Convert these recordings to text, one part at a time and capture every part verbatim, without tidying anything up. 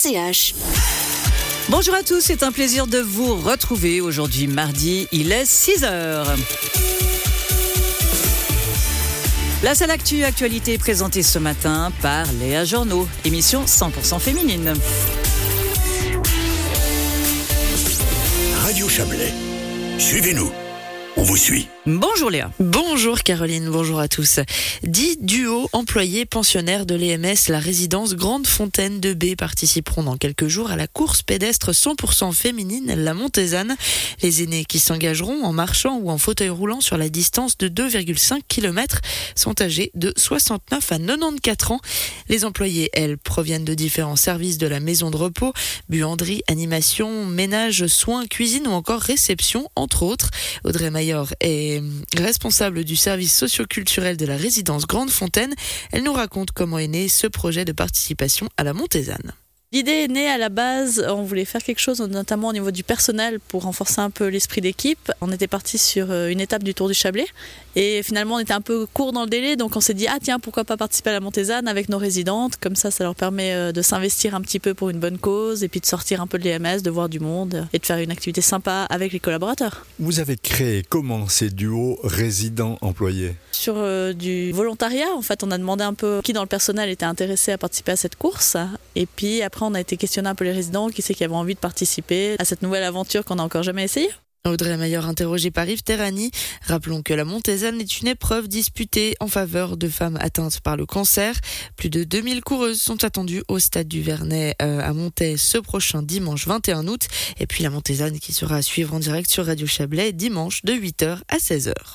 C H. Bonjour à tous, c'est un plaisir de vous retrouver aujourd'hui mardi, il est six heures. La salle actu actualité est présentée ce matin par Léa Journeau, émission cent pour cent féminine. Radio Chablais, suivez-nous, on vous suit. Bonjour Léa. Bonjour Caroline, bonjour à tous. Dix duos employés pensionnaires de l'E M S, la résidence Grande Fontaine de B participeront dans quelques jours à la course pédestre cent pour cent féminine, la Montezane. Les aînés qui s'engageront en marchant ou en fauteuil roulant sur la distance de deux virgule cinq kilomètres sont âgés de soixante-neuf à quatre-vingt-quatorze ans. Les employés, elles, proviennent de différents services de la maison de repos, buanderie, animation, ménage, soins, cuisine ou encore réception, entre autres. Audrey Maillard est responsable du service socio-culturel de la résidence Grande Fontaine. Elle nous raconte comment est né ce projet de participation à la Montezane. L'idée est née à la base, on voulait faire quelque chose notamment au niveau du personnel pour renforcer un peu l'esprit d'équipe. On était parti sur une étape du Tour du Chablais et finalement on était un peu court dans le délai, donc on s'est dit ah tiens pourquoi pas participer à la Montezane avec nos résidentes, comme ça ça leur permet de s'investir un petit peu pour une bonne cause et puis de sortir un peu de l'E M S, de voir du monde et de faire une activité sympa avec les collaborateurs. Vous avez créé comment ces duos résidents-employés ? Sur euh, du volontariat, en fait on a demandé un peu qui dans le personnel était intéressé à participer à cette course et puis après on a été questionner un peu les résidents, qui c'est qui avait envie de participer à cette nouvelle aventure qu'on n'a encore jamais essayée. Audrey Maillard interrogée par Yves Terrani. Rappelons que la Montezane est une épreuve disputée en faveur de femmes atteintes par le cancer. Plus de deux mille coureuses sont attendues au stade du Vernet euh, à Montaix ce prochain dimanche vingt et un août. Et puis la Montezane qui sera à suivre en direct sur Radio Chablais dimanche de huit heures à seize heures.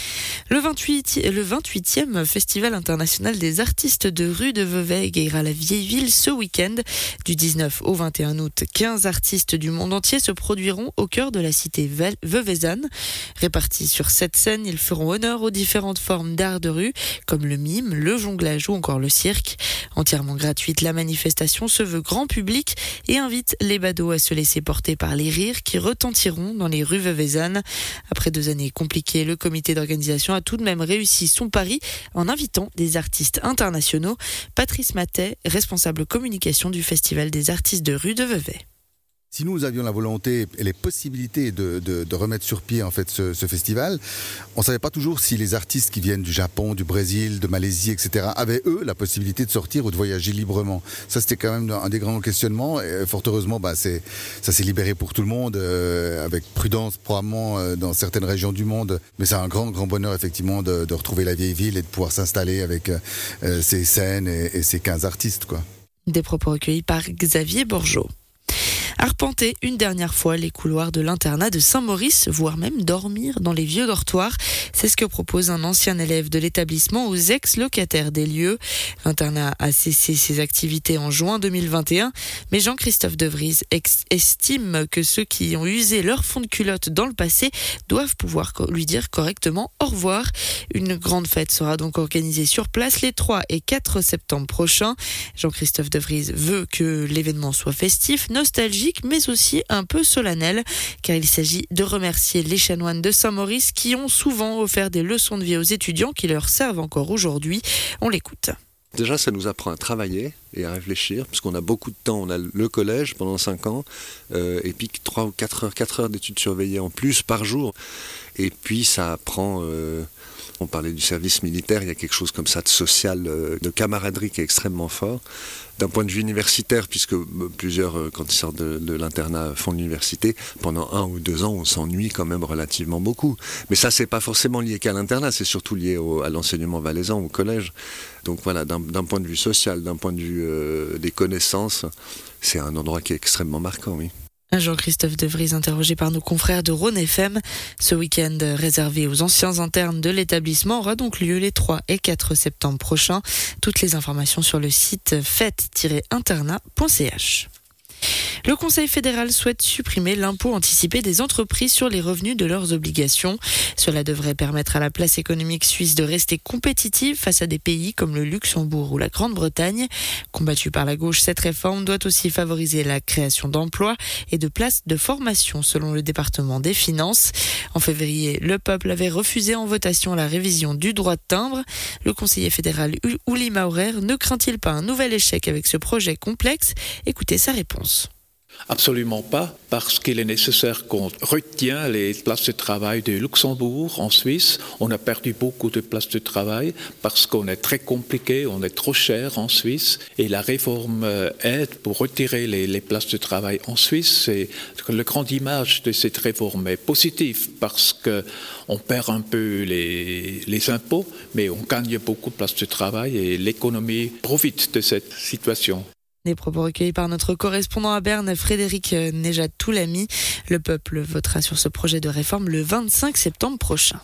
Le vingt-huitième Festival international des artistes de rue de Vevey égayera la vieille ville ce week-end. Du dix-neuf au vingt et un août, quinze artistes du monde entier se produiront au cœur de la cité veuvezane. Répartis sur sept scènes, ils feront honneur aux différentes formes d'art de rue, comme le mime, le jonglage ou encore le cirque. Entièrement gratuite, la manifestation se veut grand public et invite les badauds à se laisser porter par les rires qui retentiront dans les rues veuvezanes. Après deux années compliquées, le comité d'organisation a tout de même réussi son pari en invitant des artistes internationaux. Patrice Matet, responsable communication du Festival des artistes de rue de Vevey. Si nous avions la volonté et les possibilités de, de, de remettre sur pied en fait ce, ce festival, on ne savait pas toujours si les artistes qui viennent du Japon, du Brésil, de Malaisie, et cetera avaient eux la possibilité de sortir ou de voyager librement. Ça c'était quand même un des grands questionnements. Et fort heureusement, bah, c'est, ça s'est libéré pour tout le monde, euh, avec prudence probablement euh, dans certaines régions du monde. Mais c'est un grand grand bonheur effectivement de, de retrouver la vieille ville et de pouvoir s'installer avec euh, ces scènes et, et ces quinze artistes, quoi. Des propos recueillis par Xavier Borgeaud. Arpenter une dernière fois les couloirs de l'internat de Saint-Maurice, voire même dormir dans les vieux dortoirs. C'est ce que propose un ancien élève de l'établissement aux ex-locataires des lieux. L'internat a cessé ses activités en juin deux mille vingt et un, mais Jean-Christophe De Vries ex- estime que ceux qui ont usé leur fond de culotte dans le passé doivent pouvoir lui dire correctement au revoir. Une grande fête sera donc organisée sur place les trois et quatre septembre prochains. Jean-Christophe De Vries veut que l'événement soit festif, nostalgique, mais aussi un peu solennel, car il s'agit de remercier les chanoines de Saint-Maurice qui ont souvent offert des leçons de vie aux étudiants qui leur servent encore aujourd'hui. On l'écoute. Déjà, ça nous apprend à travailler et à réfléchir, parce qu'on a beaucoup de temps. On a le collège pendant cinq ans, euh, et puis trois ou quatre heures, quatre heures d'études surveillées en plus par jour. Et puis, ça apprend... Euh, on parlait du service militaire, il y a quelque chose comme ça de social, euh, de camaraderie qui est extrêmement fort. D'un point de vue universitaire, puisque plusieurs, euh, quand ils sortent de, de l'internat, font l'université, pendant un ou deux ans, on s'ennuie quand même relativement beaucoup. Mais ça, c'est pas forcément lié qu'à l'internat, c'est surtout lié au, à l'enseignement valaisan, au collège. Donc voilà, d'un, d'un point de vue social, d'un point de vue euh, des connaissances, c'est un endroit qui est extrêmement marquant, oui. Jean-Christophe De Vries interrogé par nos confrères de Rhône F M. Ce week-end réservé aux anciens internes de l'établissement aura donc lieu les trois et quatre septembre prochains. Toutes les informations sur le site fête tiret internat point c h. Le Conseil fédéral souhaite supprimer l'impôt anticipé des entreprises sur les revenus de leurs obligations. Cela devrait permettre à la place économique suisse de rester compétitive face à des pays comme le Luxembourg ou la Grande-Bretagne. Combattue par la gauche, cette réforme doit aussi favoriser la création d'emplois et de places de formation selon le département des Finances. En février, le peuple avait refusé en votation la révision du droit de timbre. Le conseiller fédéral Uli Maurer ne craint-il pas un nouvel échec avec ce projet complexe ? Écoutez sa réponse. Absolument pas, parce qu'il est nécessaire qu'on retienne les places de travail de Luxembourg en Suisse. On a perdu beaucoup de places de travail parce qu'on est très compliqué, on est trop cher en Suisse. Et la réforme aide pour retirer les, les places de travail en Suisse. Et la grande image de cette réforme est positive parce qu'on perd un peu les, les impôts, mais on gagne beaucoup de places de travail et l'économie profite de cette situation. Des propos recueillis par notre correspondant à Berne, Frédéric Nejat-Toulami. Le peuple votera sur ce projet de réforme le vingt-cinq septembre prochain.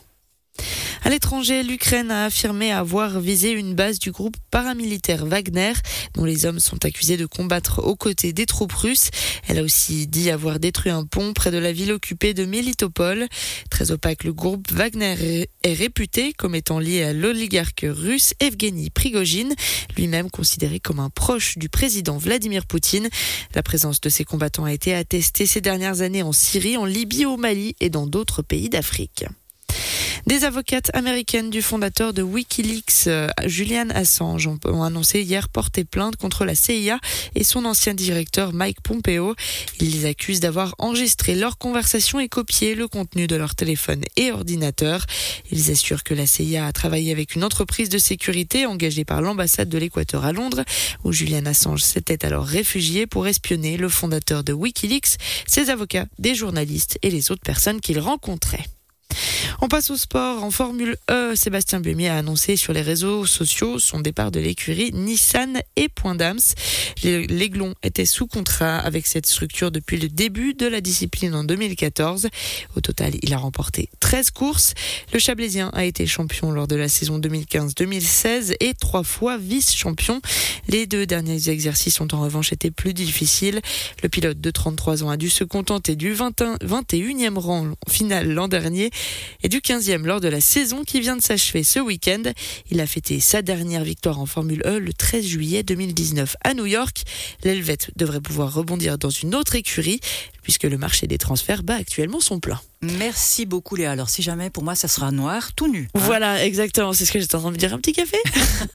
À l'étranger, l'Ukraine a affirmé avoir visé une base du groupe paramilitaire Wagner, dont les hommes sont accusés de combattre aux côtés des troupes russes. Elle a aussi dit avoir détruit un pont près de la ville occupée de Melitopol. Très opaque, le groupe Wagner est réputé comme étant lié à l'oligarque russe Evgeny Prigojine, lui-même considéré comme un proche du président Vladimir Poutine. La présence de ces combattants a été attestée ces dernières années en Syrie, en Libye, au Mali et dans d'autres pays d'Afrique. Des avocates américaines du fondateur de Wikileaks, euh, Julian Assange, ont annoncé hier porter plainte contre la C I A et son ancien directeur Mike Pompeo. Ils les accusent d'avoir enregistré leurs conversations et copié le contenu de leur téléphone et ordinateur. Ils assurent que la C I A a travaillé avec une entreprise de sécurité engagée par l'ambassade de l'Équateur à Londres, où Julian Assange s'était alors réfugié pour espionner le fondateur de Wikileaks, ses avocats, des journalistes et les autres personnes qu'il rencontrait. On passe au sport. En Formule E, Sébastien Buemi a annoncé sur les réseaux sociaux son départ de l'écurie Nissan et Point d'Ams. L'Aiglon était sous contrat avec cette structure depuis le début de la discipline en deux mille quatorze. Au total, il a remporté treize courses. Le Chablaisien a été champion lors de la saison deux mille quinze deux mille seize et trois fois vice-champion. Les deux derniers exercices ont en revanche été plus difficiles. Le pilote de trente-trois ans a dû se contenter du vingt et unième rang final l'an dernier et du quinzième lors de la saison qui vient de s'achever ce week-end. Il a fêté sa dernière victoire en Formule E le treize juillet deux mille dix-neuf à New York. L'Helvète devrait pouvoir rebondir dans une autre écurie puisque le marché des transferts bat actuellement son plein. Merci beaucoup Léa. Alors si jamais pour moi ça sera noir, tout nu. Hein. Voilà, exactement, c'est ce que j'étais en train de me dire. Un petit café.